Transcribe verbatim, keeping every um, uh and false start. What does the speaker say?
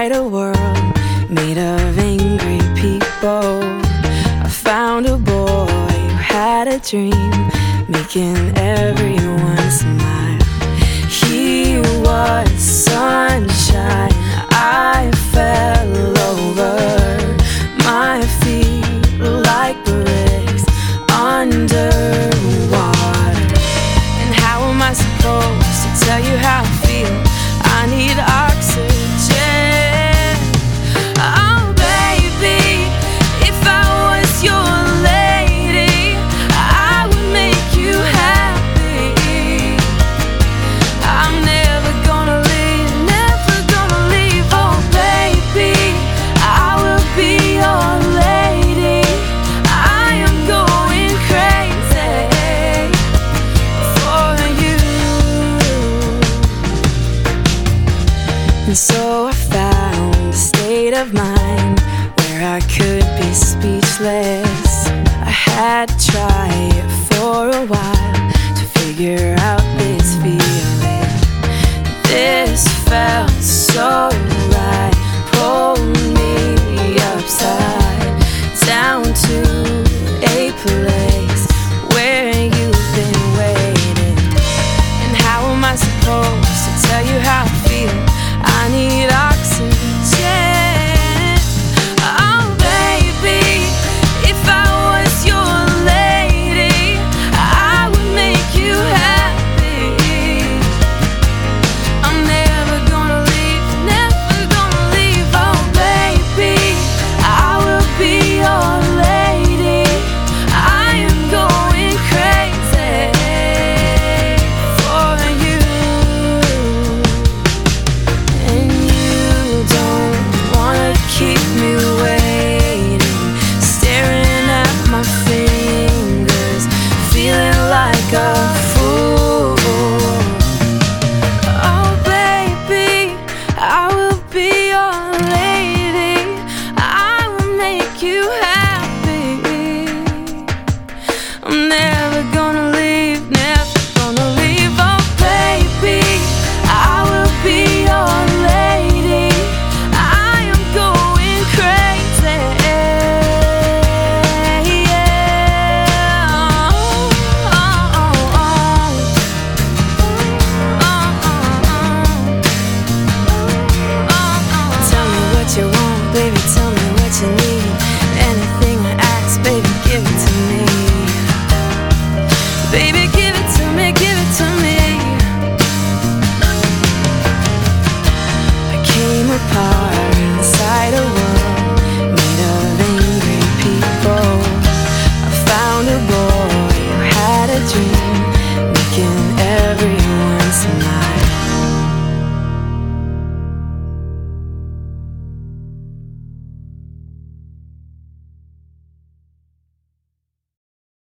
brighter world made of angry people. I found a boy who had a dream, making everyone smile. He was sunshine. I fell over my feet like bricks underwater. And how am I supposed to tell you how I feel? I need oxygen. Oh baby, if I was your lady, I would make you happy. I'm never gonna leave, never gonna leave. Oh baby, I will be your lady. I am going crazy for you. And so I found a state of mind where I could be speechless. I had to try it for a while to figure out this feeling. This felt so